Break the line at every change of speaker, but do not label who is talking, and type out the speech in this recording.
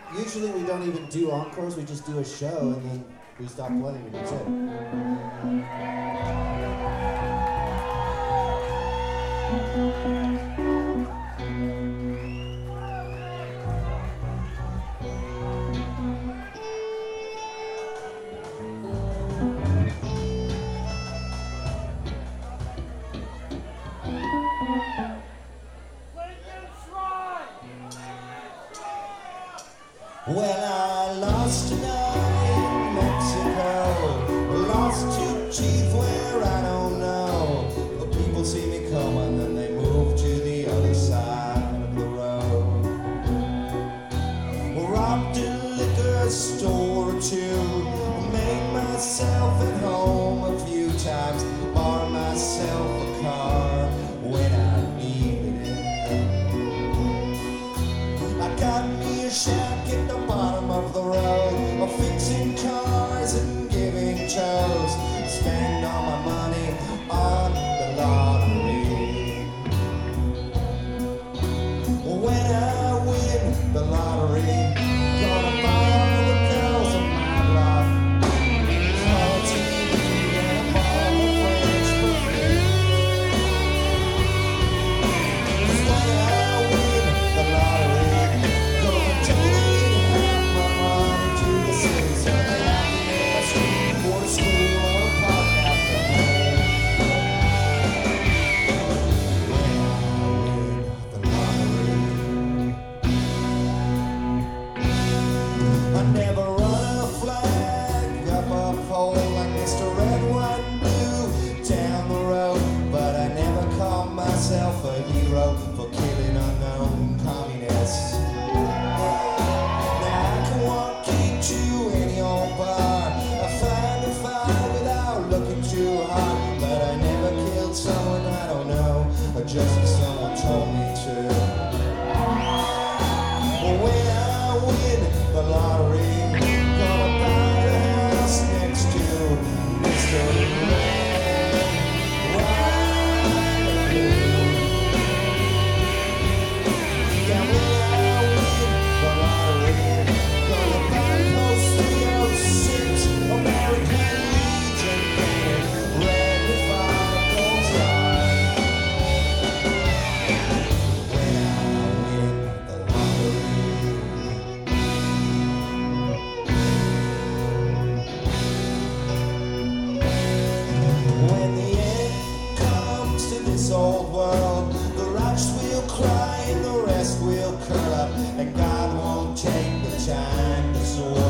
Usually we don't even do encores, we just do a show and then we stop playing and that's it.
Well, I lost a guy in Mexico, lost to chief where I don't know. The people see me coming and they move to the other side of the road. Robbed a liquor store or two, made myself at home a few times, borrowed myself a car when I needed it. I got me a shack at the bottom of the road, of fixing cars and giving toes. Spend all my money on the lottery. When I win the lottery, gonna buy all the girls of my block, call TV and a bottle of French perfume. 'Cause when I win the lottery, gonna donate half my money to the city, so they have to make a street for the school or a park after home. When I win the lottery, I never run a flag up a pole like Mr. Red One Blue down the road, but I never call myself a hero for killing unknown communists. Now I can walk into any old bar, I find a fire without looking too hard, but I never killed someone I don't know, or just 'cause someone told me to. When I win the lottery, gonna buy the house next to Mr. Red, White, and Blue. Yeah, when I win the lottery, gonna buy post 306 American Legion painted red with 5 gold stars. When I win the lottery. When the end comes to this old world, the righteous will cry and the rest will curl up, and God won't take the time to sort